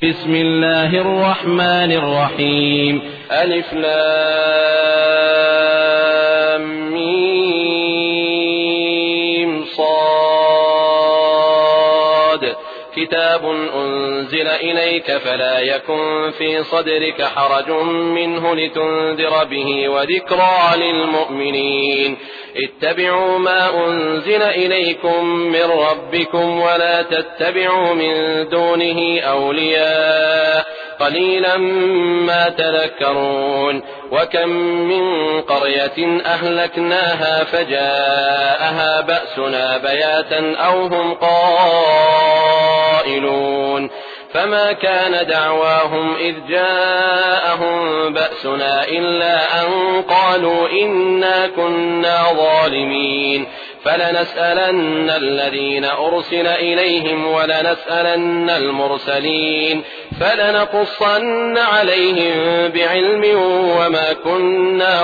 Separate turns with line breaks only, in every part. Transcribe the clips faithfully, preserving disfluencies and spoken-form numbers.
بسم الله الرحمن الرحيم. ألف لام ميم صاد. كتاب أنزل إليك فلا يكن في صدرك حرج منه لتنذر به وذكرى للمؤمنين. اتبعوا ما أنزل إليكم من ربكم ولا تتبعوا من دونه أولياء قليلا ما تذكرون. وكم من قرية أهلكناها فجاءها بأسنا بياتا أو هم قائلون فما كان دعواهم إذ جاءهم بأسنا إلا أن قالوا إنا كنا ظالمين. فلنسألن الذين أرسل إليهم ولنسألن المرسلين فلنقصن عليهم بعلم وما كنا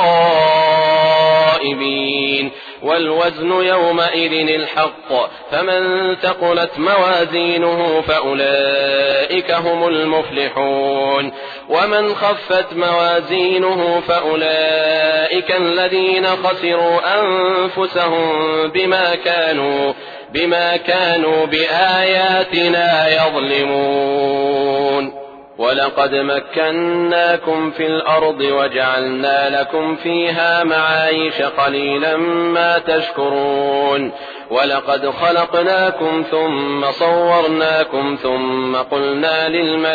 غائبين. والوزن يومئذ الحق فمن ثقلت موازينه فأولئك هم المفلحون ومن خفت موازينه فأولئك الذين خسروا أنفسهم بما كانوا بما كانوا بآياتنا يظلمون. ولقد مكناكم في الأرض وجعلنا لكم فيها معايش قليلا ما تشكرون. ولقد خلقناكم ثم صورناكم ثم قلنا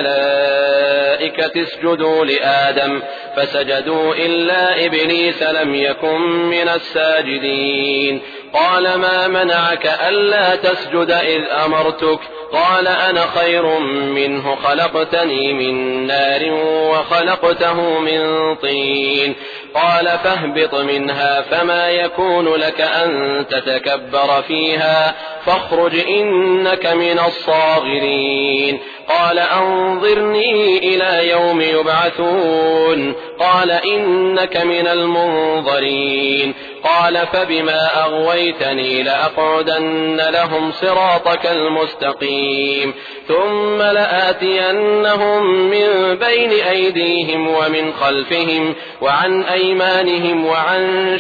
للملائكة اسجدوا لآدم فسجدوا إلا إبليس لم يكن من الساجدين. قال ما منعك ألا تسجد إذ أمرتك؟ قال أنا خير منه خلقتني من نار وخلقته من طين. قال فاهبط منها فما يكون لك أن تتكبر فيها فاخرج إنك من الصاغرين. قال أنظرني إلى يوم يبعثون. قال إنك من المنظرين. قال فبما أغويتني لأقعدن لهم صراطك المستقيم ثم لآتينهم من بين أيديهم ومن خلفهم وعن أيمانهم وعن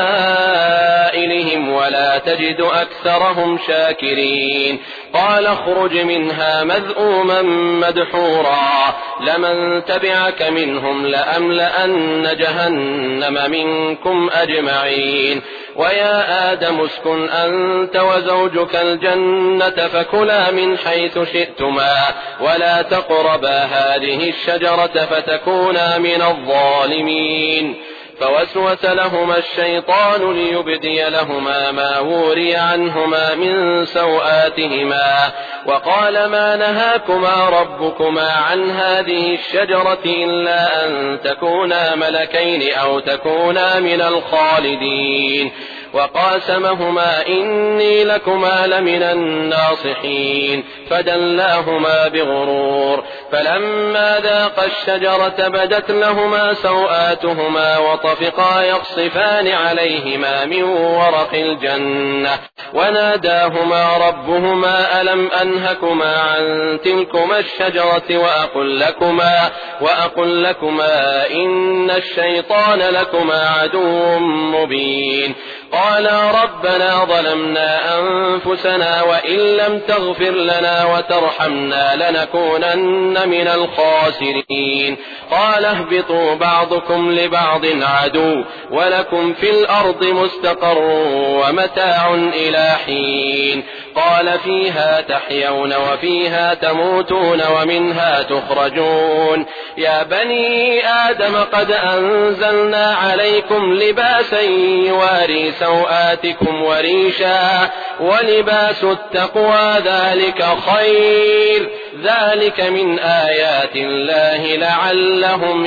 شمائلهم ولا تجد أكثرهم شاكرين. قال اخرج منها مذءوما مدحورا لمن تبعك منهم لأملأن جهنم منكم أجمعين. ويا آدم اسكن أنت وزوجك الجنة فكلا من حيث شئتما ولا تقربا هذه الشجرة فتكونا من الظالمين. فوسوس لهما الشيطان ليبدي لهما ما وري عنهما من سوآتهما وقال ما نهاكما ربكما عن هذه الشجرة إلا أن تكونا ملكين أو تكونا من الخالدين. وقاسمهما إني لكما لمن الناصحين فدلاهما بغرور. فلما ذاقا الشجرة بدت لهما سوآتهما وطفقا يخصفان عليهما من ورق الجنة وناداهما ربهما ألم أنهكما عن تلكما الشجرة وأقل لكما, وأقل لكما إن الشيطان لكما عدو مبين. قالا ربنا ظلمنا أنفسنا وإن لم تغفر لنا وترحمنا لنكونن من الخاسرين. قال اهبطوا بعضكم لبعض عدو ولكم في الأرض مستقر ومتاع إلى حين. قال فيها تحيون وفيها تموتون ومنها تخرجون. يا بني آدم قد أنزلنا عليكم لباسا يواري سوآتكم وريشا ولباس التقوى ذلك خير ذلك من آيات الله لعلهم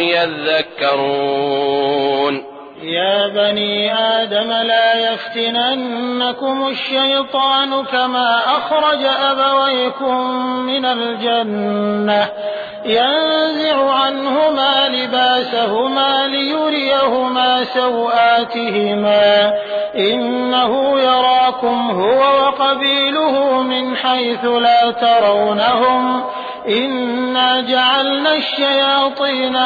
يذكرون.
يا بني آدم لا يفتننكم الشيطان كما أخرج أبويكم من الجنة ينزع عنهما لباسهما ليريهما سوآتهما إنه يراكم هو وقبيله من حيث لا ترونهم إن إنا جعلنا الشياطين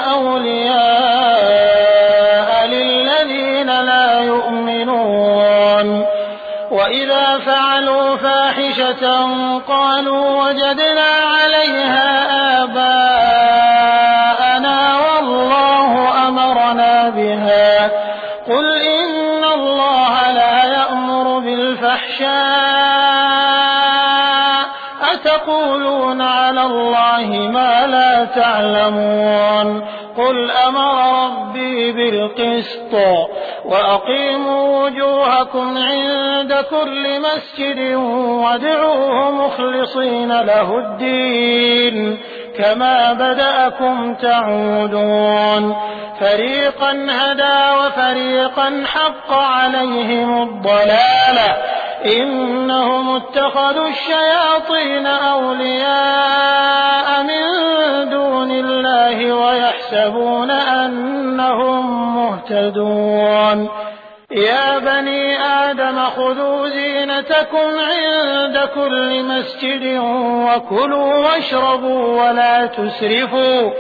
أولياء للذين لا يؤمنون وإذا فعلوا فاحشة قالوا وجدنا عليها آباءنا والله أمرنا بها قل إن الله لا يأمر بالفحشاء أتقولون على الله ما لا تعلمون قل أمر ربي بالقسط وأقيموا وجوهكم عند كل مسجد وادعوه مخلصين له الدين كما بدأكم تعودون فريقا هدى وفريقا حق عليهم الضلالة إنهم اتخذوا الشياطين أولياء من دون الله ويحسبون أنهم مهتدون يا بني آدم خذوا زينتكم عند كل مسجد وكلوا واشربوا ولا تسرفوا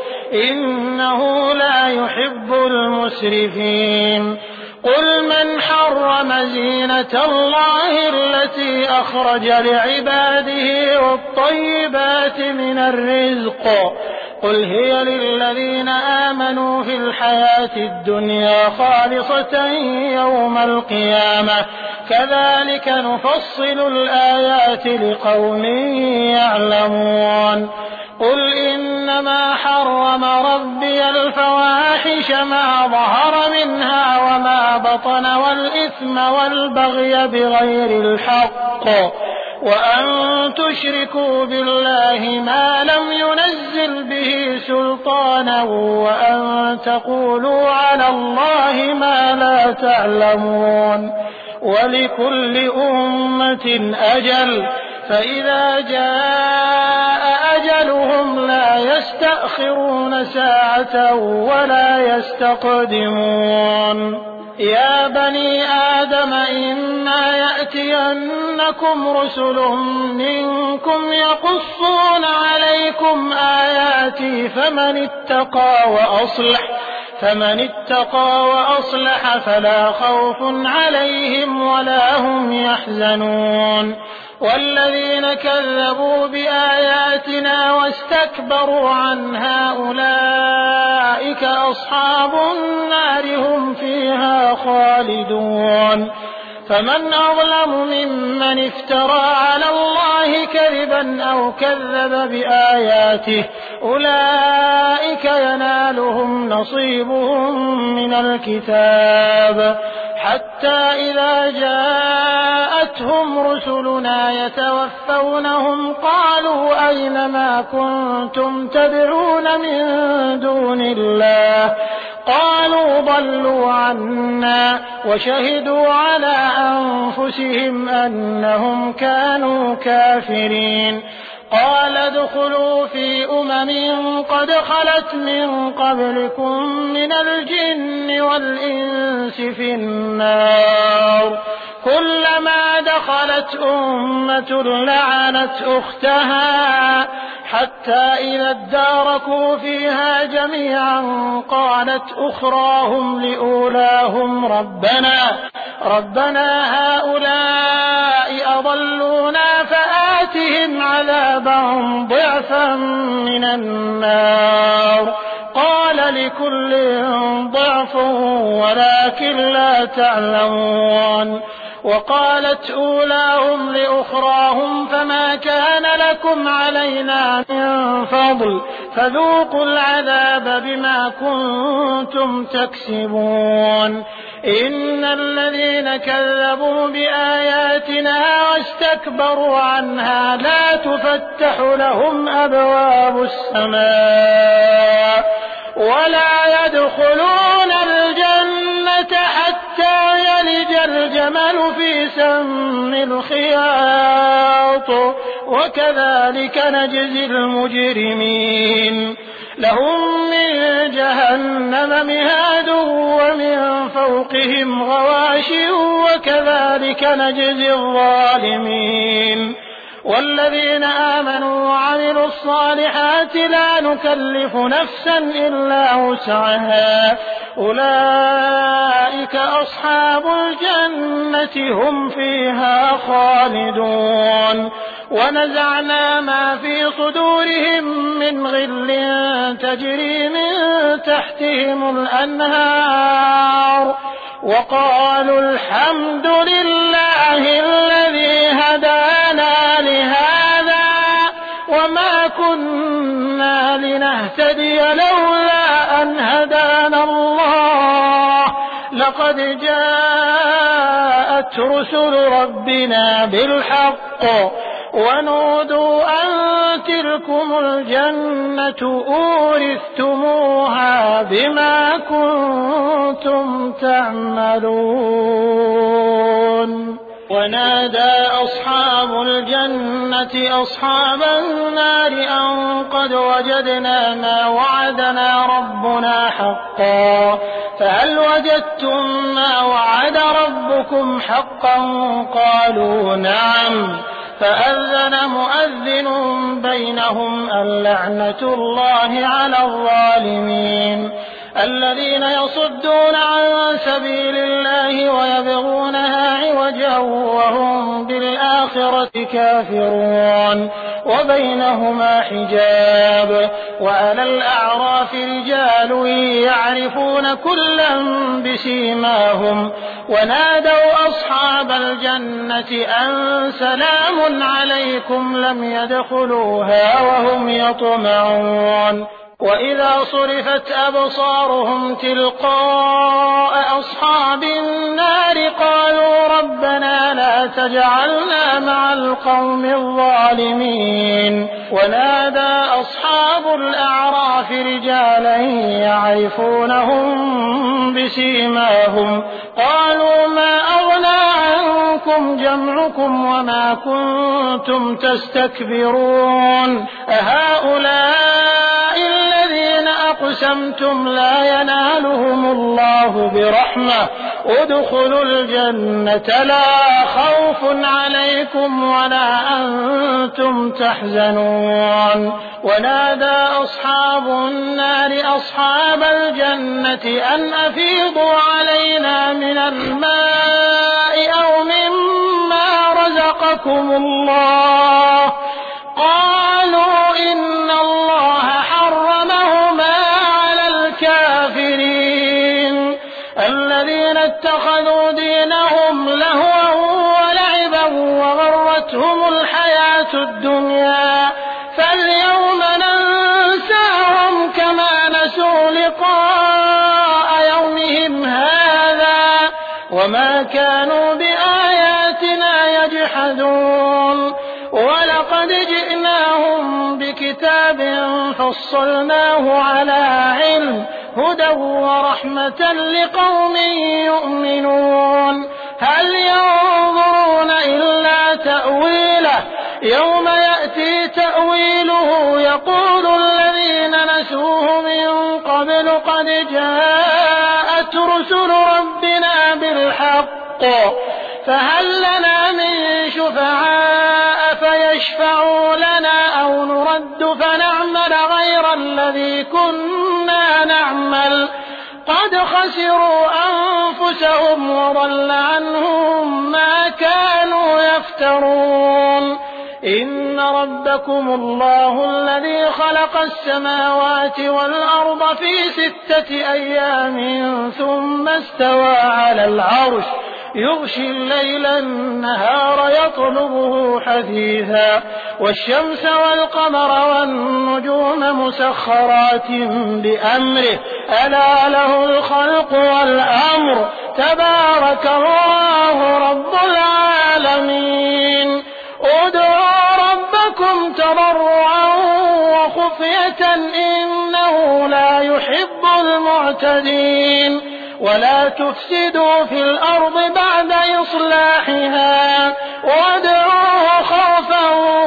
إنه لا يحب المسرفين قل من حرم زينة الله التي أخرج لعباده والطيبات من الرزق قل هي للذين آمنوا في الحياة الدنيا خالصة يوم القيامة كذلك نفصل الآيات لقوم يعلمون قل إنما حرم ربي الفواحش ما ظهر منها وما بطن والإثم والبغي بغير الحق وأن تشركوا بالله ما لم ينزل به سلطانا وأن تقولوا على الله ما لا تعلمون ولكل أمة أجل فإذا جاء أجلهم لا يستأخرون ساعة ولا يستقدمون يا بني آدم إما يأتينكم رسل منكم يقصون عليكم آياتي فمن اتقى وأصلح فمن اتقى وأصلح فلا خوف عليهم ولا هم يحزنون والذين كذبوا بآياتنا واستكبروا عنها أولئك أصحاب النار هم فيها خالدون فمن أظلم ممن افترى على الله كذبا أو كذب بآياته أولئك ينالهم نصيبهم من الكتاب حتى إذا جاءتهم رسلنا يتوفونهم قالوا أين ما كنتم تدعون من دون الله قالوا ضلوا عنا وشهدوا على أنفسهم أنهم كانوا كافرين قال ادخلوا في أمم قد خلت من قبلكم من الجن والإنس في النار كلما دخلت أمة لعنت أختها حتى إذا اداركوا فيها جميعا قالت أخراهم لأولاهم ربنا ربنا هؤلاء أضلونا فآتهم عذابا ضعفا من النار قال لكل ضعف ولكن لا تعلمون وقالت أولاهم لأخراهم فما كان لكم علينا من فضل فذوقوا العذاب بما كنتم تكسبون إن الذين كذبوا بآياتنا واستكبروا عنها لا تفتح لهم أبواب السماء ولا يدخلون الجنة حتى يلج الجمل في سم الخياط وكذلك نجزي المجرمين لهم من جهنم مهاد ومن فوقهم غواش وكذلك نجزي الظالمين والذين آمنوا وعملوا الصالحات لا نكلف نفسا إلا وسعها أولئك أصحاب الجنة هم فيها خالدون ونزعنا ما في صدورهم من غل تجري من تحتهم الأنهار وقالوا الحمد لله الذي هدانا لهذا وما كنا لنهتدي لولا أن هدانا الله لقد جاءت رسل ربنا بالحق ونودوا أن تلكم الجنة أورثتموها بما كنتم تعملون ونادى أصحاب الجنة أصحاب النار أن قد وجدنا ما وعدنا ربنا حقا فهل وجدتم ما وعد ربكم حقا قالوا نعم فأذن مؤذن بينهم اللعنة الله على الظالمين الذين يصدون عن سبيل الله ويبغونها عوجا وهم بالآخرة كافرون وبينهما حجاب وعلى الأعراف رجال يعرفون كلا بسيماهم ونادوا أصحاب الجنة أن سلام عليكم لم يدخلوها وهم يطمعون وإذا صرفت أبصارهم تلقاء أصحاب النار قالوا ربنا لا تجعلنا مع القوم الظالمين ونادى أصحاب الأعراف رجالا يعرفونهم بسيماهم قالوا ما أغنى عنكم جمعكم وما كنتم تستكبرون أهؤلاء الذين أقسمتم لا ينالهم الله برحمة ادخلوا الجنة لا خوف عليكم ولا أنتم تحزنون ونادى أصحاب النار أصحاب الجنة أن أفيضوا علينا من الماء أو مما رزقكم الله قالوا إن الله حرمهما على الكافرين الذين اتخذوا دينهم لهوا ولعبا وغرتهم الحياة الدنيا فاليوم ننساهم كما نسوا لقاء يومهم هذا وما كانوا بآياتنا يجحدون ولقد جئناهم بكتاب فصلناه على علم هدى ورحمة لقوم يؤمنون هل ينظرون إلا تأويله يوم يأتي تأويله يقول الذين نسوه من قبل قد جاءت رسل ربنا بالحق فهل لنا من شفعاء فيشفعوا لنا أو نرد فنعمل غير الذي كنا نعمل قد خسروا أنفسهم وضل عنهم ما كانوا يفترون إن ربكم الله الذي خلق السماوات والأرض في ستة أيام ثم استوى على العرش يغشي الليل النهار يطلبه حثيثا والشمس والقمر والنجوم مسخرات بأمره ألا له الخلق والأمر تبارك الله رب العالمين ادعوا ربكم تضرعا وخفية إنه لا يحب المعتدين ولا تفسدوا في الأرض بعد إصلاحها وادعوه خوفا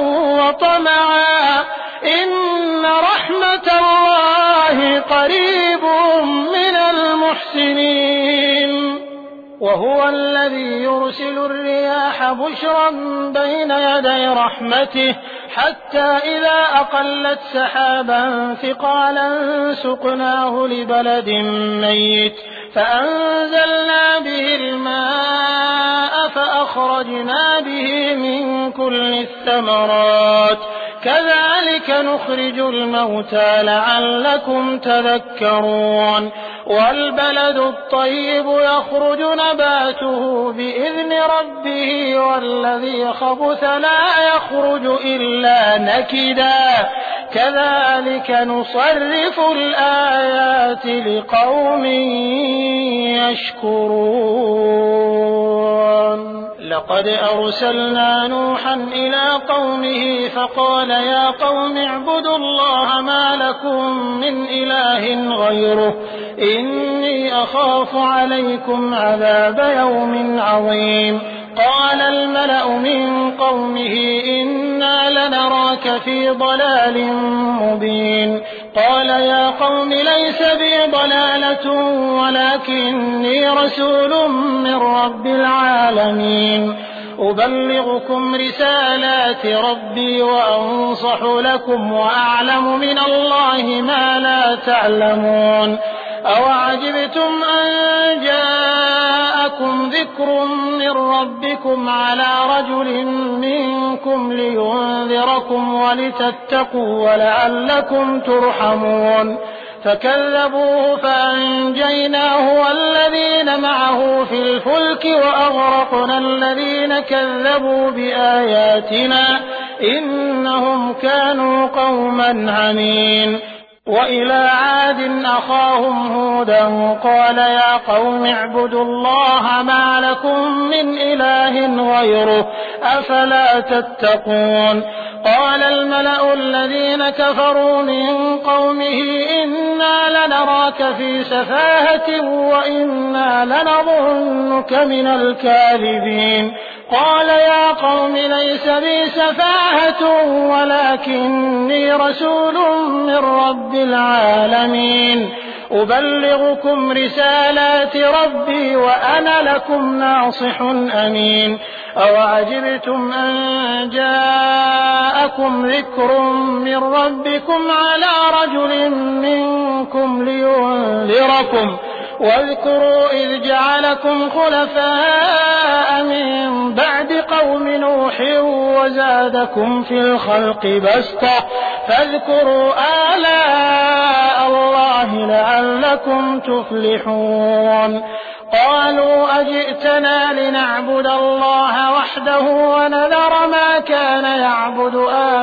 وطمعا إن رحمة الله قريب من المحسنين وهو الذي يرسل الرياح بشرا بين يدي رحمته حتى إذا أقلت سحابا ثقالا سقناه لبلد ميت فأنزلنا به الماء فأخرجنا به من كل الثمرات كذلك نخرج الموتى لعلكم تذكرون والبلد الطيب يخرج نباته بإذن ربه والذي خبث لا يخرج إلا نكدا كذلك نصرف الآيات لقوم يشكرون لقد أرسلنا نوحا إلى قومه فقال يا قوم اعبدوا الله ما لكم من إله غيره إني أخاف عليكم عذاب يوم عظيم قال الملأ من قومه إنا لنراك في ضلال مبين قال يا قوم ليس بي ضلالة ولكني رسول من رب العالمين أبلغكم رسالات ربي وأنصح لكم وأعلم من الله ما لا تعلمون أوعجبتم أن جاءكم ذكر من ربكم على رجل منكم لينذركم ولتتقوا ولعلكم ترحمون فكذبوه فأنجيناه والذين معه في الفلك وأغرقنا الذين كذبوا بآياتنا إنهم كانوا قوما عمين وإلى عاد أخاهم هودا قال يا قوم اعبدوا الله ما لكم من إله غيره أفلا تتقون قال الملأ الذين كفروا من قومه إنا لنراك في سفاهة وإنا لنظنك من الكاذبين قال يا قوم ليس بي سفاهة ولكني رسول من رب العالمين أبلغكم رسالات ربي وأنا لكم ناصح أمين أوعجبتم أن جاءكم ذكر من ربكم على رجل منكم لينذركم واذكروا إذ جعلكم خلفاء من بعد قوم نوح وزادكم في الخلق بسطة فاذكروا آلاء الله لعلكم تفلحون قالوا أجئتنا لنعبد الله وحده ونذر ما كان يعبد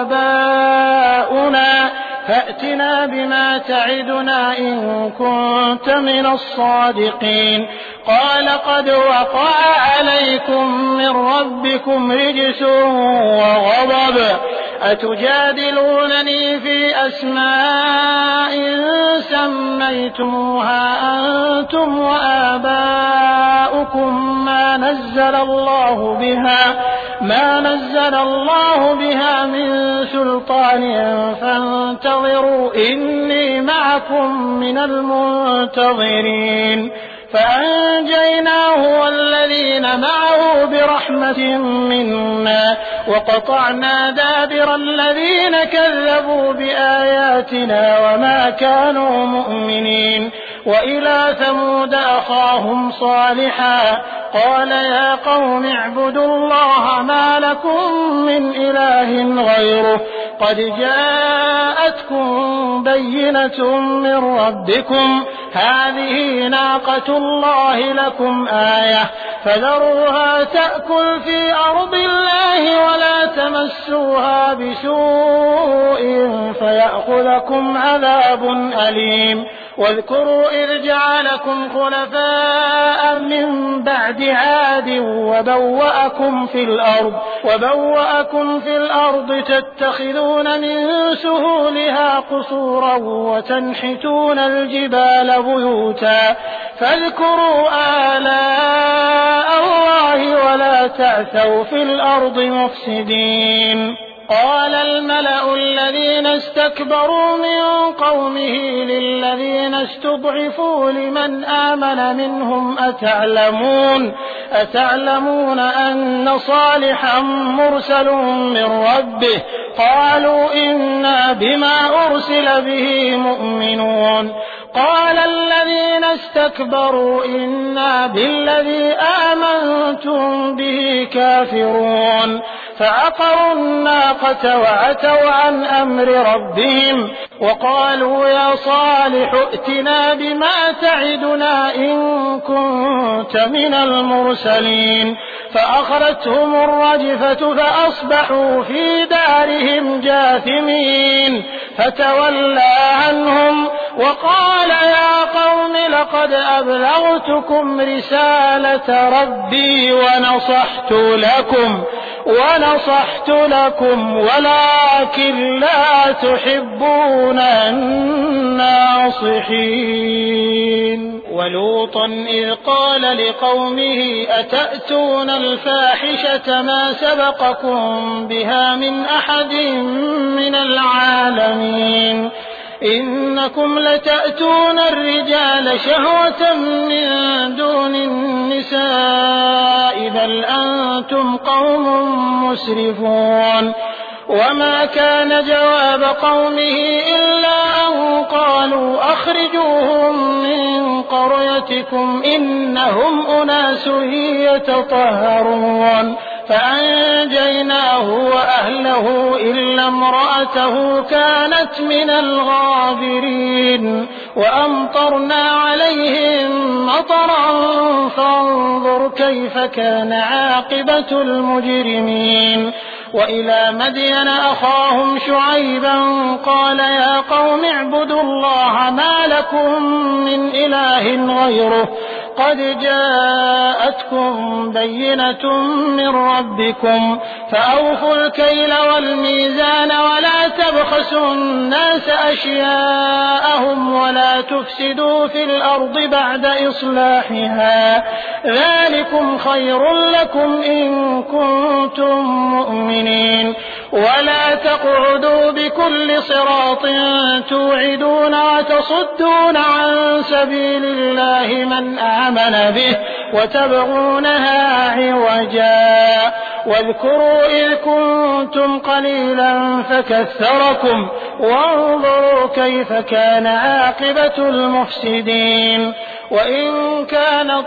آباؤنا فأتنا بما تعدنا إن كنت من الصادقين قال قد وقع عليكم من ربكم رجس وغضب أتجادلونني في أسماء سميتموها أنتم وآباؤكم ما نزل الله بها ما نزل الله بها من سلطان فانتظروا إني معكم من المنتظرين فأنجيناه والذين معه برحمة منا وقطعنا دابر الذين كذبوا بآياتنا وما كانوا مؤمنين وإلى ثمود أخاهم صالحا قال يا قوم اعبدوا الله ما لكم من إله غيره قد جاءتكم بينة من ربكم هذه ناقة الله لكم آية فذروها تأكل في أرض الله ولا تمسوها بسوء فيأخذكم عذاب أليم واذكروا إذ جعلكم خلفاء من بعد عاد وبوأكم في الأرض وبوأكم في الأرض تتخذون من سهولها قصورا وتنحتون الجبال بيوتا فاذكروا آلاء الله ولا تعثوا في الأرض مفسدين قال الملأ الذين استكبروا من قومه للذين استضعفوا لمن آمن منهم أتعلمون أتعلمون أن صالحا مرسل من ربه قالوا إنا بما أرسل به مؤمنون قال الذين استكبروا إنا بالذي آمنتم به كافرون فعقروا الناقة وعتوا عن أمر ربهم وقالوا يا صالح ائتنا بما تعدنا إن كنت من المرسلين فأخذتهم الرجفة فأصبحوا في دارهم جاثمين فتولى عنهم وقال يا قوم لقد أبلغتكم رسالة ربي ونصحت لكم ونصحت لكم ولكن لا تحبون الناصحين. ولوطا إذ قال لقومه أتأتون الفاحشة ما سبقكم بها من أحد من العالمين إنكم لتأتون الرجال شهوة من دون النساء بل أنتم قوم مسرفون. وما كان جواب قومه إلا أن قالوا أخرجوهم من قريتكم إنهم أناس يتطهرون فأنجيناه وأهله إلا امرأته كانت من الغابرين وأمطرنا عليهم مطرا فانظر كيف كان عاقبة المجرمين. وإلى مدين أخاهم شعيبا قال يا قوم اعبدوا الله ما لكم من إله غيره قد جاءتكم بينة من ربكم فأوفوا الكيل والميزان ولا تبخسوا الناس أشياءهم ولا تفسدوا في الأرض بعد إصلاحها ذلكم خير لكم إن كنتم مؤمنين. ولا تقعدوا بكل صراط توعدون وتصدون عن سبيل الله من آمن به وتبغونها عوجا واذكروا إذ كنتم قليلا فكثركم وانظروا كيف كان عاقبة المفسدين. وإن كان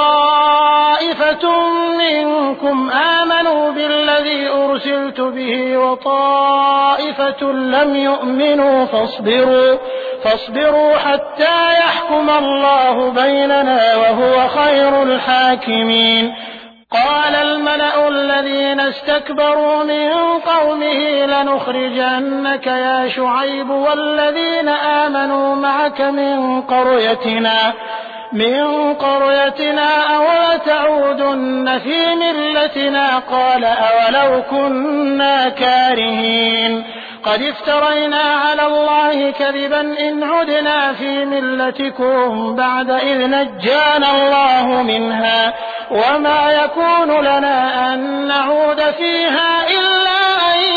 طائفة منكم آمنوا بالذي أرسلت به وطائفة لم يؤمنوا فاصبروا فاصبروا حتى يحكم الله بيننا وهو خير الحاكمين. قال الملأ الذين استكبروا من قومه لنخرجنك يا شعيب والذين آمنوا معك من قريتنا من قريتنا أو تعودن في ملتنا قال أولو كنا كارهين قد افترينا على الله كذبا إن عدنا في ملتكم بعد إذ نجانا الله منها وما يكون لنا أن نعود فيها إلا أن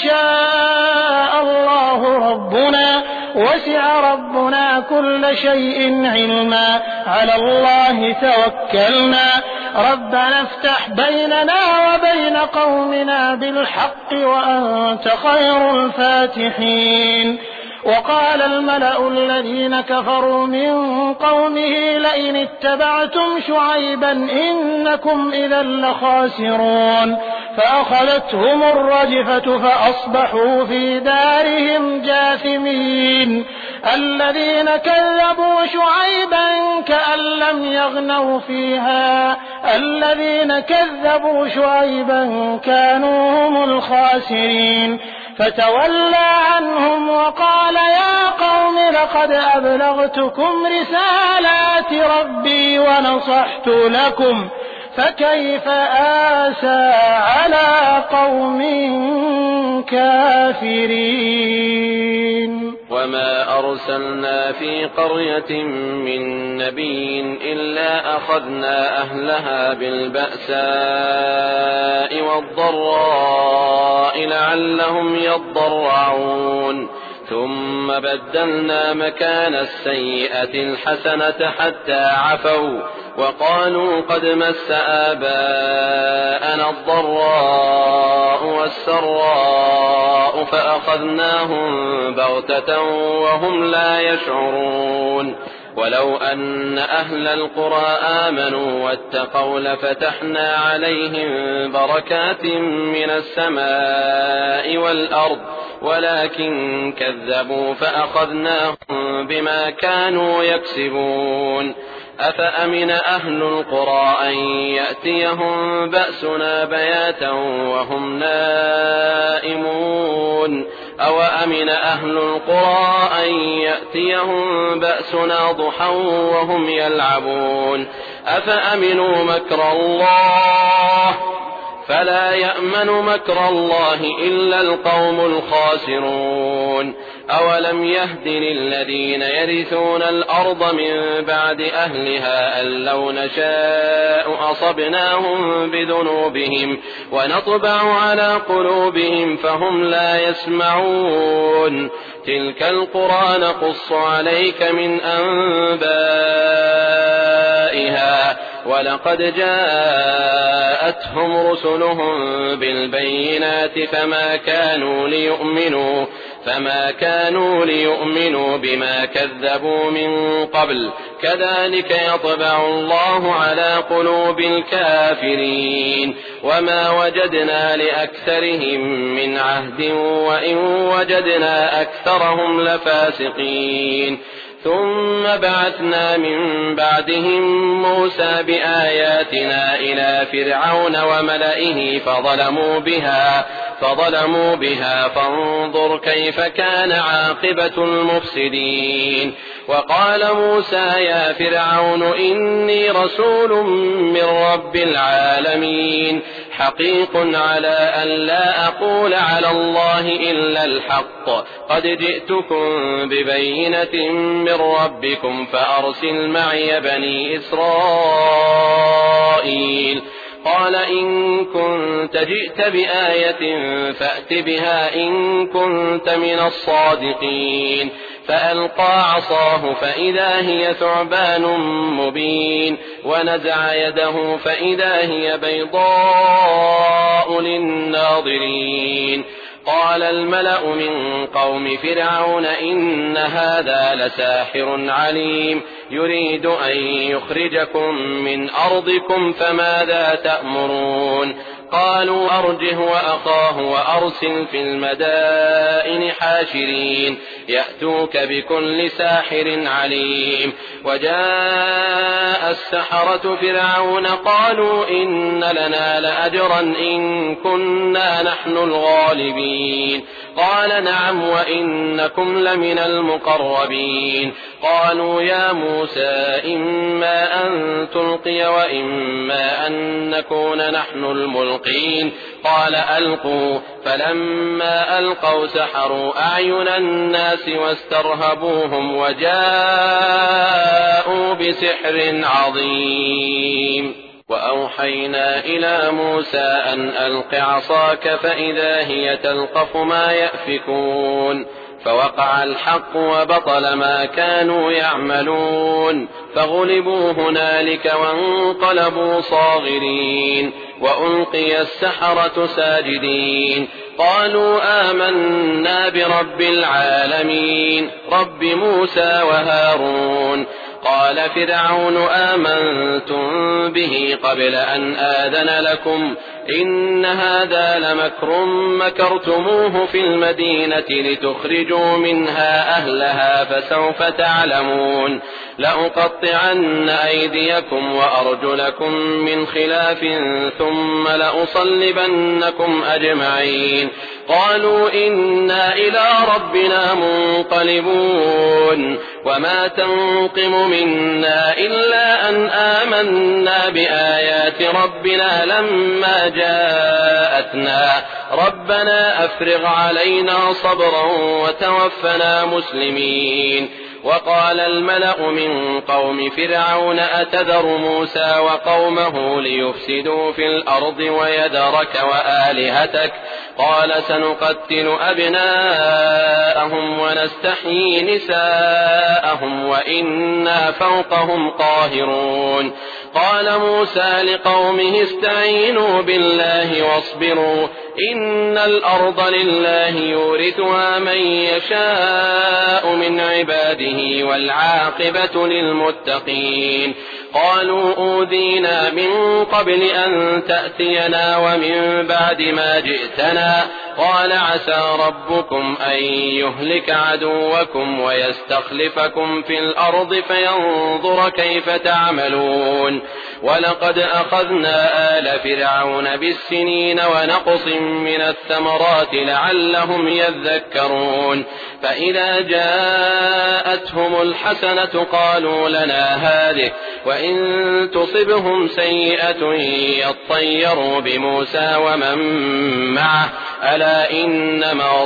يشاء الله ربنا وسع ربنا كل شيء علما على الله توكلنا ربنا افتح بيننا وبين قومنا بالحق وأنت خير الفاتحين. وقال الملأ الذين كفروا من قومه لئن اتبعتم شعيبا إنكم إذا لخاسرون فأخذتهم الرجفة فأصبحوا في دارهم جاثمين. الذين كذبوا شعيبا كأن لم يغنوا فيها الذين كذبوا شعيبا كانوا هم الخاسرين فتولى عنهم وقال يا قوم لقد أبلغتكم رسالات ربي ونصحت لكم فكيف آسى على قوم كافرين.
وما أرسلنا في قرية من نبي إلا أخذنا أهلها بالبأساء والضراء لعلهم يضرعون ثم بدلنا مكان السيئة الحسنة حتى عفوا وقالوا قد مس آباءنا الضراء والسراء فأخذناهم بغتة وهم لا يشعرون ولو أن أهل القرى آمنوا واتقوا لفتحنا عليهم بركات من السماء والأرض ولكن كذبوا فأخذناهم بما كانوا يكسبون أفأمن أهل القرى أن يأتيهم بأسنا بياتا وهم نائمون أو أمن أهل القرى أن يأتيهم بأسنا ضحى وهم يلعبون أفأمنوا مكر الله فلا يأمن مكر الله إلا القوم الخاسرون أولم يهد للذين يرثون الأرض من بعد أهلها أن لو نشاء أصبناهم بذنوبهم ونطبع على قلوبهم فهم لا يسمعون تلك القرى نقص عليك من أنبائها ولقد جاءتهم رسلهم بالبينات فما كانوا ليؤمنوا فما كانوا ليؤمنوا بما كذبوا من قبل كذلك يطبع الله على قلوب الكافرين وما وجدنا لأكثرهم من عهد وإن وجدنا أكثرهم لفاسقين ثم بعثنا من بعدهم موسى بآياتنا إلى فرعون وملئه فظلموا بها فظلموا بها فانظر كيف كان عاقبة المفسدين وقال موسى يا فرعون إني رسول من رب العالمين حقيق على أن لا أقول على الله إلا الحق قد جئتكم ببينة من ربكم فأرسل معي بني إسرائيل قال إن كنت جئت بآية فأت بها إن كنت من الصادقين فألقى عصاه فإذا هي ثعبان مبين ونزع يده فإذا هي بيضاء للناظرين قال الملأ من قوم فرعون إن هذا لساحر عليم يريد أن يخرجكم من أرضكم فماذا تأمرون قالوا أرجه وأخاه وأرسل في المدائن حاشرين يأتوك بكل ساحر عليم وجاء السحرة فرعون قالوا إن لنا لأجرا إن كنا نحن الغالبين قال نعم وإنكم لمن المقربين قالوا يا موسى إما أن تلقي وإما أن نكون نحن الملقين قال ألقوا فلما ألقوا سحروا أعين الناس واسترهبوهم وجاءوا بسحر عظيم وأوحينا إلى موسى أن ألق عصاك فإذا هي تلقف ما يأفكون فوقع الحق وبطل ما كانوا يعملون فغلبوا هنالك وانقلبوا صاغرين وألقي السحرة ساجدين قالوا آمنا برب العالمين رب موسى وهارون قال فرعون آمنتم به قبل أن آذن لكم إن هذا لمكر مكرتموه في المدينة لتخرجوا منها أهلها فسوف تعلمون لأقطعن أيديكم وأرجلكم من خلاف ثم لأصلبنكم أجمعين قالوا إنا إلى ربنا منقلبون يعملون وما تنقم منا إلا أن آمنا بآيات ربنا لما جاءتنا ربنا أفرغ علينا صبرا وتوفنا مسلمين. وقال الملأ من قوم فرعون أتذر موسى وقومه ليفسدوا في الأرض ويذرك وآلهتك قال سنقتل أبناءهم ونستحيي نساءهم وإنا فوقهم قاهرون. قال موسى لقومه استعينوا بالله واصبروا إن الأرض لله يورثها من يشاء من عباده والعاقبة للمتقين. قالوا أوذينا من قبل أن تأتينا ومن بعد ما جئتنا قال عسى ربكم أن يهلك عدوكم ويستخلفكم في الأرض فينظر كيف تعملون. ولقد أخذنا آل فرعون بالسنين ونقص من الثمرات لعلهم يذكرون. فإذا جاءتهم الحسنة قالوا لنا هذه وإن تصبهم سيئة يطيروا بموسى ومن معه ألا إنما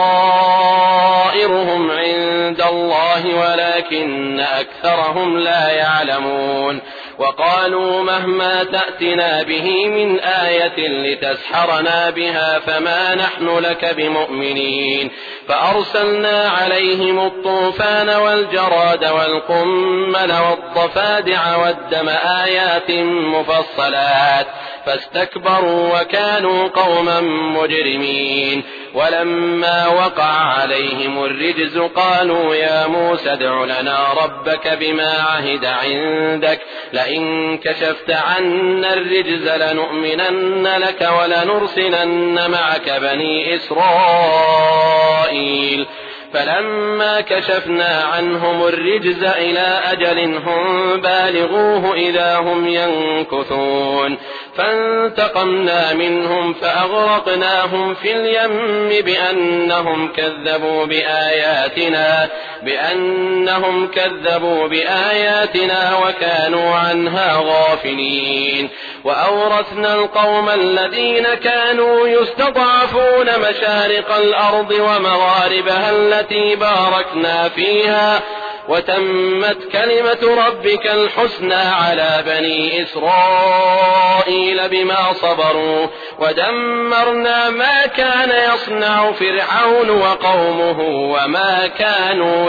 طائرهم عند الله ولكن أكثرهم لا يعلمون. وقالوا مهما تأتنا به من آية لتسحرنا بها فما نحن لك بمؤمنين. فأرسلنا عليهم الطوفان والجراد والقمل والضفادع والدم آيات مفصلات فاستكبروا وكانوا قوما مجرمين. ولما وقع عليهم الرجز قالوا يا موسى ادع لنا ربك بما عهد عندك لئن كشفت عنا الرجز لنؤمنن لك ولنرسلن معك بني إسرائيل. فلما كشفنا عنهم الرجز إلى أجل هم بالغوه إذا هم ينكثون فانتقمنا منهم فأغرقناهم في اليم بأنهم كذبوا بآياتنا بأنهم كذبوا بآياتنا وكانوا عنها غافلين. وأورثنا القوم الذين كانوا يستضعفون مشارق الأرض ومغاربها التي باركنا فيها وتمت كلمة ربك الحسنى على بني إسرائيل بما صبروا ودمرنا ما كان يصنع فرعون وقومه وما كانوا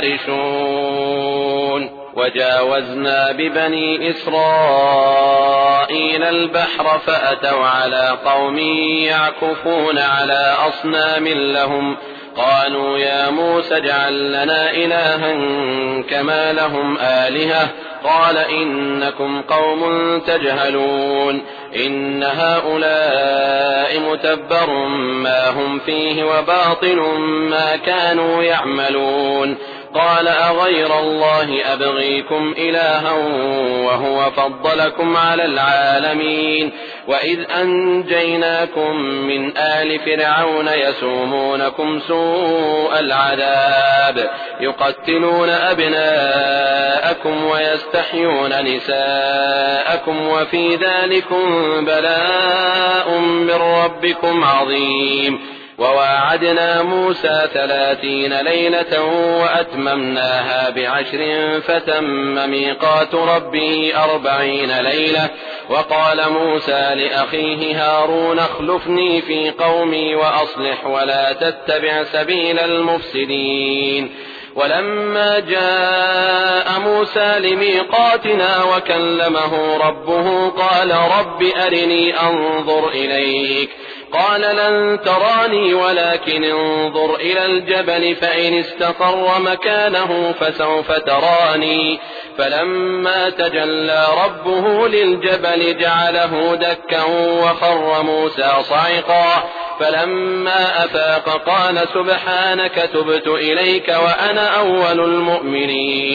يعرشون. وجاوزنا ببني إسرائيل البحر فأتوا على قوم يعكفون على أصنام لهم قالوا يا موسى اجعل لنا إلها كما لهم آلهة قال إنكم قوم تجهلون إن هؤلاء متبر ما هم فيه وباطل ما كانوا يعملون. قال أغير الله أبغيكم إلها وهو فضلكم على العالمين وإذ أنجيناكم من آل فرعون يسومونكم سوء العذاب يقتلون أبناءكم ويستحيون نساءكم وفي ذلكم بلاء من ربكم عظيم. وواعدنا موسى ثلاثين ليلة وأتممناها بعشر فتم ميقات ربه أربعين ليلة. وقال موسى لأخيه هارون اخلفني في قومي وأصلح ولا تتبع سبيل المفسدين. ولما جاء موسى لميقاتنا وكلمه ربه قال رب أرني أنظر إليك قال لن تراني ولكن انظر إلى الجبل فإن استقر مكانه فسوف تراني. فلما تجلى ربه للجبل جعله دكا وخر موسى صعقا فلما أفاق قال سبحانك تبت إليك وأنا أول المؤمنين.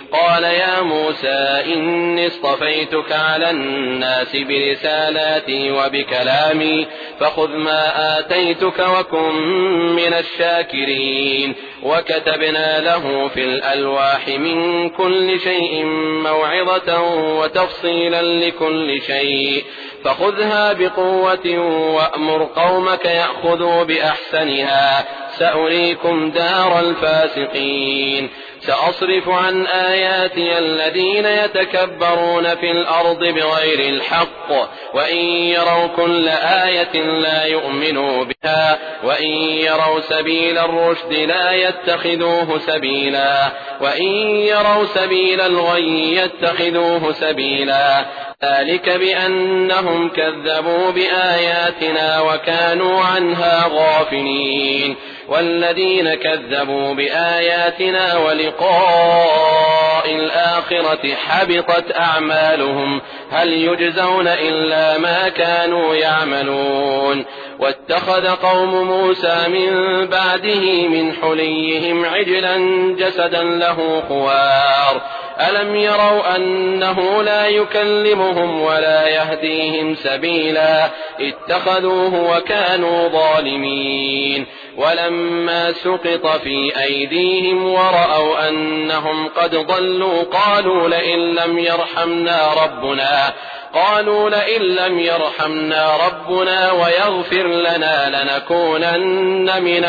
قال يا موسى إني اصطفيتك على الناس برسالاتي وبكلامي فخذ ما آتيتك وكن من الشاكرين وكتبنا له في الألواح من كل شيء موعظة وتفصيلا لكل شيء فخذها بقوة وأمر قومك يأخذوا بأحسنها سأريكم دار الفاسقين سأصرف عن آياتي الذين يتكبرون في الأرض بغير الحق وإن يروا كل آية لا يؤمنوا بها وإن يروا سبيل الرشد لا يتخذوه سبيلا وإن يروا سبيل الغي يتخذوه سبيلا ذلك بأنهم كذبوا بآياتنا وكانوا عنها غافلين والذين كذبوا بآياتنا ولقاء الآخرة حبطت أعمالهم هل يجزون إلا ما كانوا يعملون واتخذ قوم موسى من بعده من حليهم عجلا جسدا له خوار ألم يروا أنه لا يكلمهم ولا يهديهم سبيلا اتخذوه وكانوا ظالمين ولما سقط في أيديهم ورأوا أنهم قد ضلوا قالوا لئن لم يرحمنا ربنا قالوا لئن لم يرحمنا ربنا ويغفر لنا لنكونن من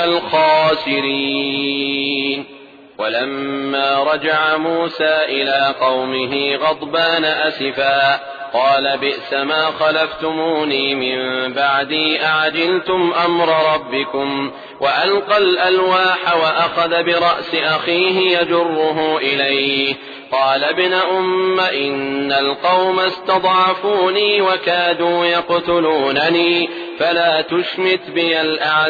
الخاسرين ولما رجع موسى إلى قومه غضبان أسفا قال بئس ما خلفتموني من بعدي أعجلتم أمر ربكم وألقى الألواح وأخذ برأس أخيه يجره إليه قال ابن أم إن القوم استضعفوني وكادوا يقتلونني فلا تشمت بي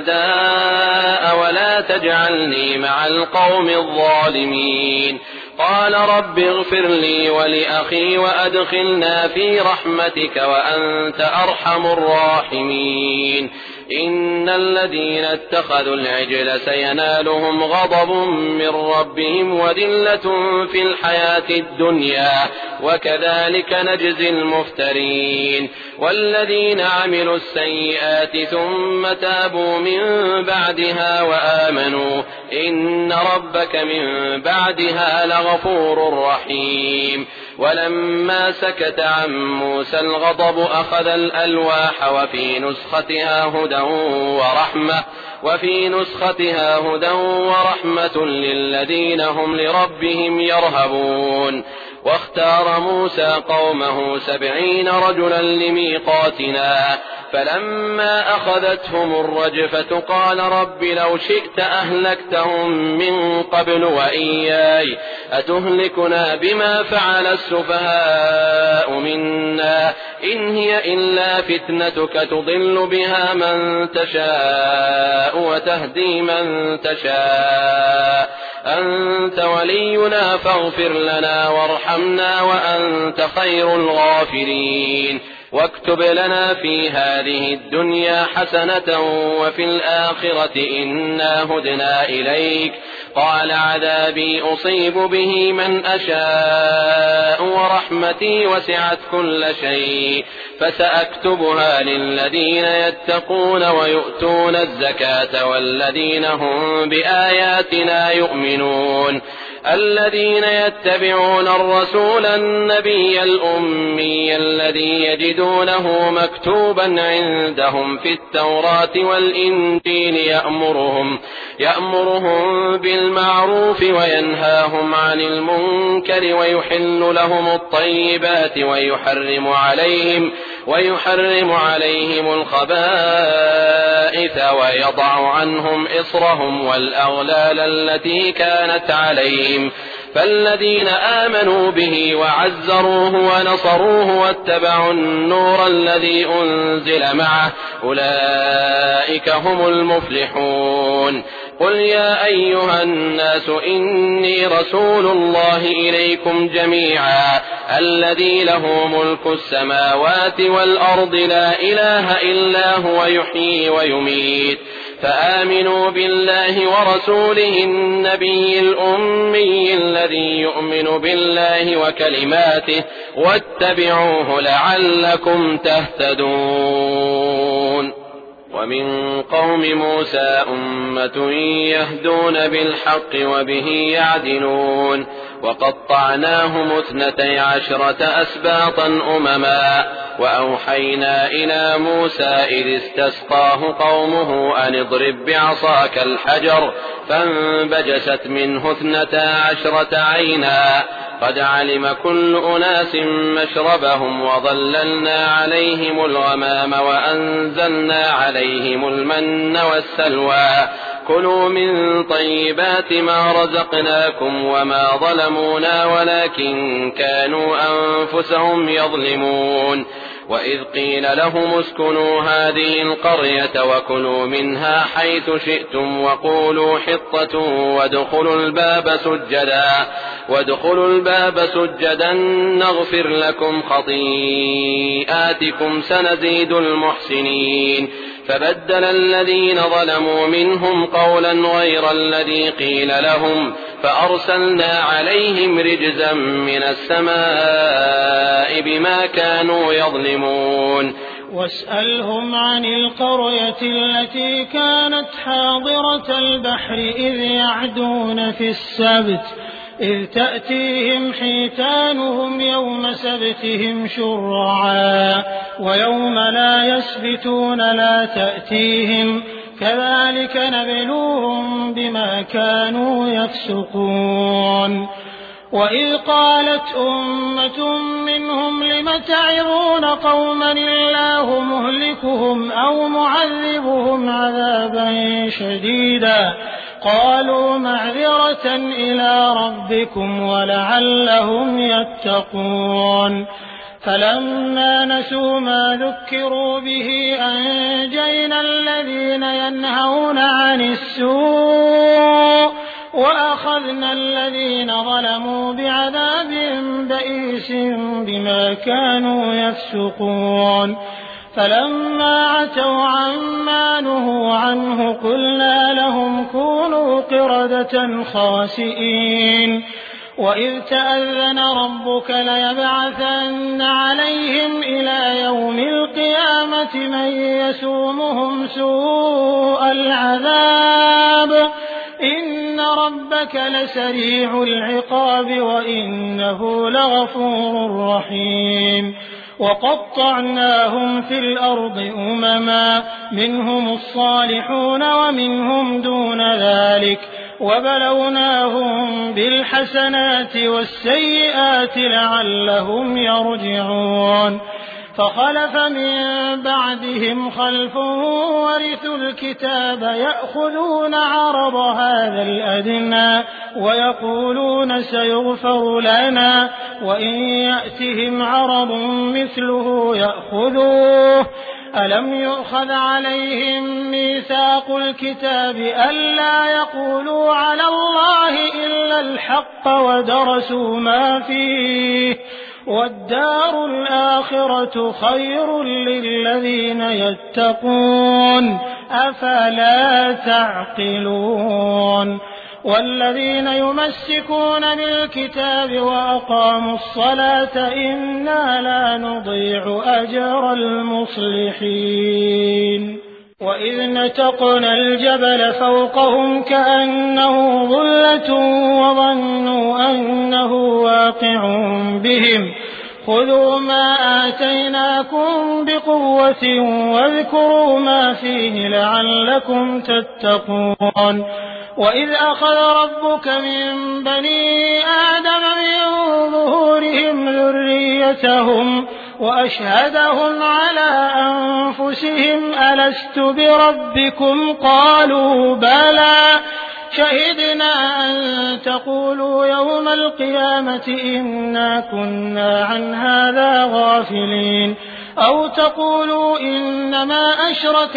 الأعداء ولا تجعلني مع القوم الظالمين قال رب اغفر لي ولأخي وأدخلنا في رحمتك وأنت أرحم الراحمين إن الذين اتخذوا العجل سينالهم غضب من ربهم وذلة في الحياة الدنيا وكذلك نجزي المفترين والذين عملوا السيئات ثم تابوا من بعدها وآمنوا إن ربك من بعدها لغفور رحيم ولما سكت عن موسى الغضب أخذ الألواح وفي نسختها هدى ورحمة وفي نسختها هدى ورحمة للذين هم لربهم يرهبون واختار موسى قومه سبعين رجلا لميقاتنا فلما أخذتهم الرجفة قال رب لو شئت أهلكتهم من قبل وإياي أتهلكنا بما فعل السفهاء منا إن هي إلا فتنتك تضل بها من تشاء وتهدي من تشاء أنت ولينا فاغفر لنا وارحمنا وأنت خير الغافرين واكتب لنا في هذه الدنيا حسنة وفي الآخرة إنا هدنا إليك قال عذابي أصيب به من أشاء ورحمتي وسعت كل شيء فسأكتبها للذين يتقون ويؤتون الزكاة والذين هم بآياتنا يؤمنون الذين يتبعون الرسول النبي الأمي الذي يجدونه مكتوبا عندهم في التوراة والإنجيل يأمرهم يأمرهم بالمعروف وينهاهم عن المنكر ويحل لهم الطيبات ويحرم عليهم ويحرم عليهم الخبائث ويضع عنهم إصرهم والأغلال التي كانت عليهم فالذين آمنوا به وعزروه ونصروه واتبعوا النور الذي أنزل معه أولئك هم المفلحون قل يا أيها الناس إني رسول الله إليكم جميعا الذي له ملك السماوات والأرض لا إله إلا هو يحيي ويميت فآمنوا بالله ورسوله النبي الأمي الذي يؤمن بالله وكلماته واتبعوه لعلكم تهتدون. ومن قوم موسى أمة يهدون بالحق وبه يعدلون وقطعناهم اثنتي عشرة أسباطا أمما وأوحينا إلى موسى إذ استسقاه قومه أن اضرب بعصاك الحجر فانبجست منه اثنتا عشرة عينا قد علم كل أناس مشربهم وظللنا عليهم الغمام وأنزلنا عليهم المن والسلوى كلوا من طيبات ما رزقناكم وما ظلمونا ولكن كانوا أنفسهم يظلمون. وإذ قيل لهم اسكنوا هذه القرية وكلوا منها حيث شئتم وقولوا حطة وادخلوا الباب سجدا وادخلوا الباب سجدا نغفر لكم خطيئاتكم سنزيد المحسنين. فبدل الذين ظلموا منهم قولا غير الذي قيل لهم فأرسلنا عليهم رجزا من السماء بما كانوا يظلمون.
واسألهم عن القرية التي كانت حاضرة البحر إذ يعدون في السبت إذ تأتيهم حيتانهم يوم سبتهم شرعا ويوم لا يسبتون لا تأتيهم كذلك نبلوهم بما كانوا يفسقون. وإذ قالت أمة منهم لم تعظون قوما الله مهلكهم أو معذبهم عذابا شديدا قالوا معذرة إلى ربكم ولعلهم يتقون. فلما نسوا ما ذكروا به أنجينا الذين ينهون عن السوء وأخذنا الذين ظلموا بعذاب بئيس بما كانوا يفسقون. فلما عتوا عما نهوا عنه قلنا لهم كونوا قردة خاسئين. وإذ تأذن ربك ليبعثن عليهم إلى يوم القيامة من يسومهم سوء العذاب إن ربك لسريع العقاب وإنه لغفور رحيم. وقطعناهم في الأرض أمما منهم الصالحون ومنهم دون ذلك وبلوناهم بالحسنات والسيئات لعلهم يرجعون. فخلف من بعدهم خلف ورثوا الكتاب يأخذون عرض هذا الأدنى ويقولون سيغفر لنا وإن يأتهم عرض مثله يأخذوه. ألم يؤخذ عليهم ميثاق الكتاب ألا يقولوا على الله إلا الحق ودرسوا ما فيه والدار الآخرة خير للذين يتقون أفلا تعقلون. والذين يمسكون بالكتاب وأقاموا الصلاة إنا لا نضيع أجر المصلحين. وإذ نتقنا الجبل فوقهم كأنه ظلة وظنوا أنه واقع بهم خذوا ما آتيناكم بقوة واذكروا ما فيه لعلكم تتقون. وإذ أخذ ربك من بني آدم من ظهورهم ذريتهم وأشهدهم على أنفسهم ألست بربكم قالوا بلى شهدنا أن تقولوا يوم القيامة إنا كنا عن هذا غافلين أو تقولوا إنما أشرك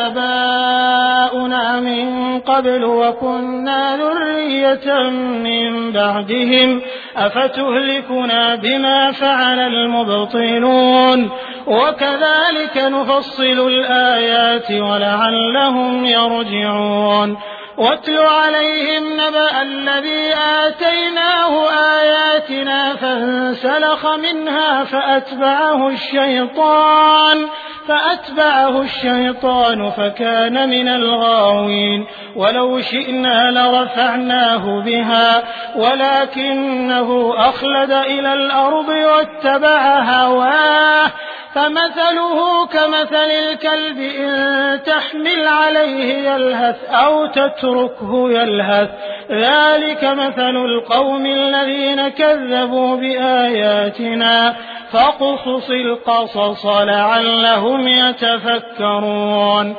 آباؤنا من قبل وكنا ذرية من بعدهم أفتهلكنا بما فعل المبطلون. وكذلك نفصل الآيات ولعلهم يرجعون واتل عليهم نبأ الذي آتيناه آياتنا فانسلخ منها فأتبعه الشيطان فأتبعه الشيطان فكان من الغاوين ولو شئنا لرفعناه بها ولكنه أخلد إلى الأرض واتبع هواه فمثله كمثل الكلب إن تحمل عليه يلهث أو تتركه يلهث ذلك مثل القوم الذين كذبوا بآياتنا فاقصص القصص لعلهم يتفكرون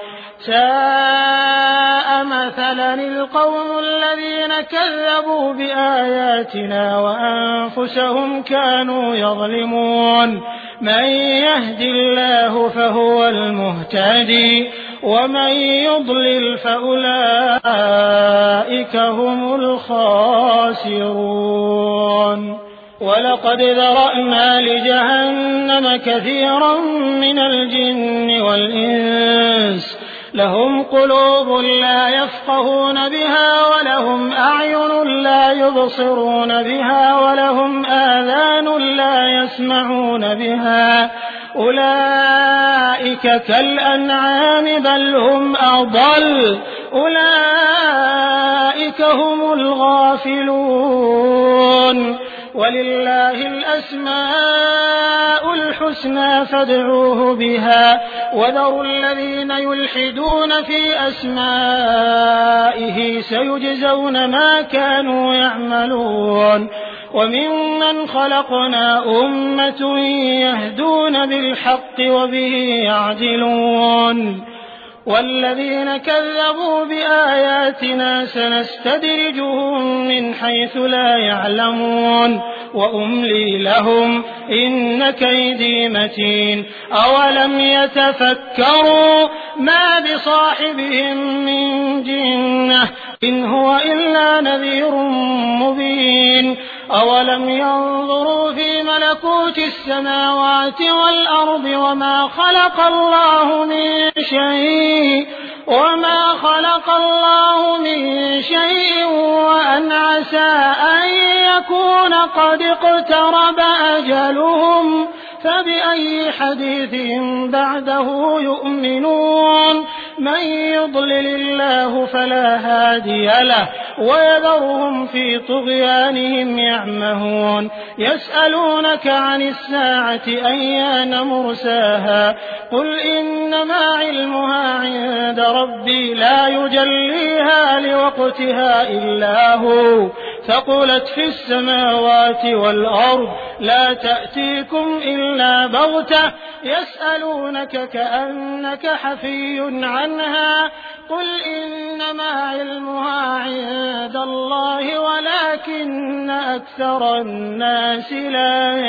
ساء مثلا القوم الذين كذبوا بآياتنا وأنفسهم كانوا يظلمون من يهد الله فهو المهتدي ومن يضلل فأولئك هم الخاسرون ولقد ذرأنا لجهنم كثيرا من الجن والإنس لهم قلوب لا يفقهون بها ولهم أعين لا يبصرون بها ولهم آذان لا يسمعون بها أولئك كالأنعام بل هم أضل أولئك هم الغافلون ولله الأسماء الحسنى فادعوه بها وذروا الذين يلحدون في أسمائه سيجزون ما كانوا يعملون وممن خلقنا أمة يهدون بالحق وبه يعدلون والذين كذبوا بآياتنا سنستدرجهم من حيث لا يعلمون وأملي لهم إن كيدي متين أولم يتفكروا ما بصاحبهم من جنة إن هو إلا نذير مبين أولم ينظروا في ملكوت السماوات والأرض وما خلق الله من شيء وما خلق الله من شيء وأن عسى أن يكون قد اقترب أجلهم فبأي حديث بعده يؤمنون من يضلل الله فلا هادي له ويذرهم في طغيانهم يعمهون يسألونك عن الساعة أيان مرساها قل إنما علمها عند ربي لا يجليها لوقتها إلا هو ثقلت في السماوات والأرض لا تأتيكم إلا بغتة يسألونك كأنك حفي عنها قل إنما علمها عند الله ولكن أكثر الناس لا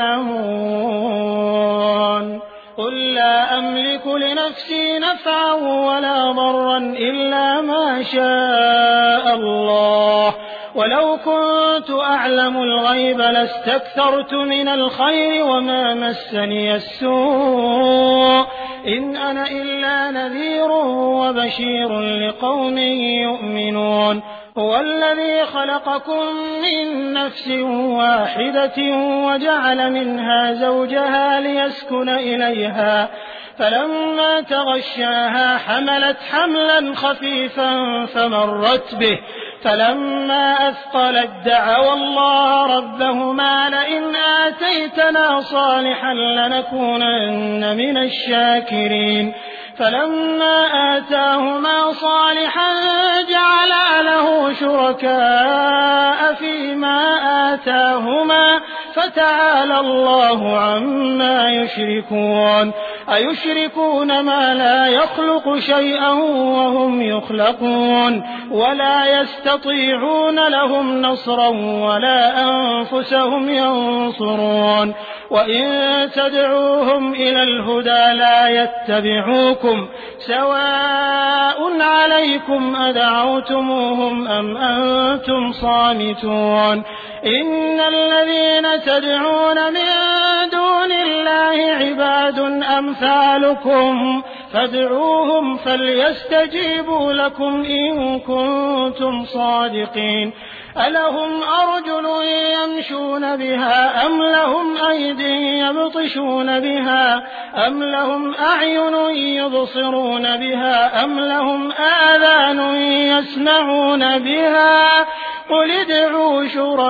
يعلمون قل لا أملك لنفسي نفعا ولا ضرا إلا ما شاء الله ولو كنت أعلم الغيب لاستكثرت من الخير وما مسني السوء إن أنا إلا نذير وبشير لقوم يؤمنون هو الذي خلقكم من نفس واحدة وجعل منها زوجها ليسكن إليها فلما تغشاها حملت حملا خفيفا فمرت به فلما أثقلت دعوا الله ربهما لئن آتيتنا صالحا لنكونن من الشاكرين فلما آتاهما صالحا جعلا له شركاء فيما آتاهما فتعالى الله عما يشركون أيشركون ما لا يخلق شيئا وهم يخلقون ولا يستطيعون لهم نصرا ولا أنفسهم ينصرون وإن تدعوهم إلى الهدى لا يتبعوكم سواء عليكم أدعوتموهم أم أنتم صامتون إن الذين تدعون من دون الله الله عباد أمثالكم فادعوهم فليستجيبوا لكم إن كنتم صادقين ألهم أرجل يمشون بها أم لهم أيد يبطشون بها أم لهم أعين يبصرون بها أم لهم آذان يسمعون بها قل ادعوا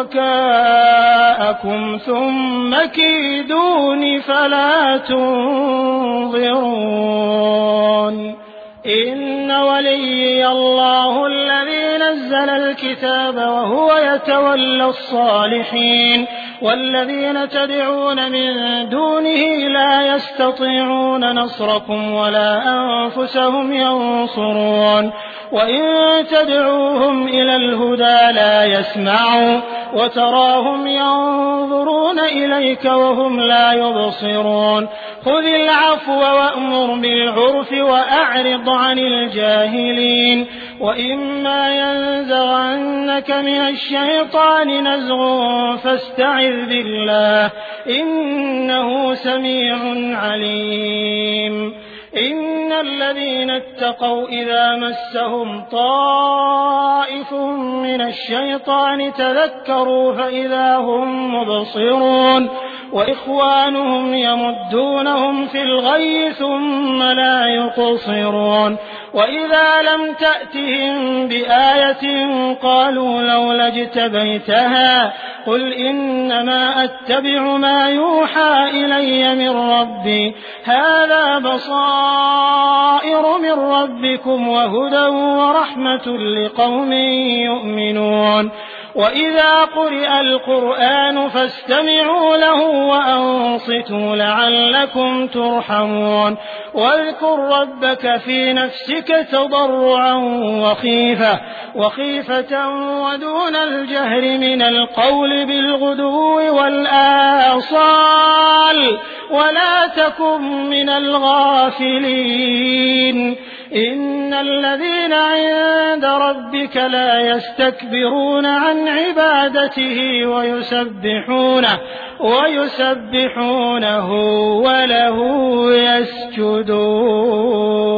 شركاءكم ثم كيدون فلا تنظرون إن وليي الله الذي نزل الكتاب وهو يتولى الصالحين والذين تدعون من دونه لا يستطيعون نصركم ولا أنفسهم ينصرون وإن تدعوهم إلى الهدى لا يسمعوا وتراهم ينظرون إليك وهم لا يبصرون خذ العفو وأمر بالعرف وأعرض عن الجاهلين وإما ينزغنك من الشيطان نزغ فاستعذ بالله إنه سميع عليم إن الذين اتقوا إذا مسهم طائف من الشيطان تذكروا فإذا هم مبصرون وإخوانهم يمدونهم في الغي ثم لا يقصرون وإذا لم تأتهم بآية قالوا لولا اجتبيتها قل إنما أتبع ما يوحى إلي من ربي هذا بصائر من ربكم وهدى ورحمة لقوم يؤمنون وإذا قرئ القرآن فاستمعوا له وأنصتوا لعلكم ترحمون واذكر ربك في نفسك تضرعا وخيفة وخيفة ودون الجهر من القول بالغدو والآصال ولا تكن من الغافلين إن الذين عند ربك لا يستكبرون عن عبادته ويسبحونه ويسبحونه وله يسجدون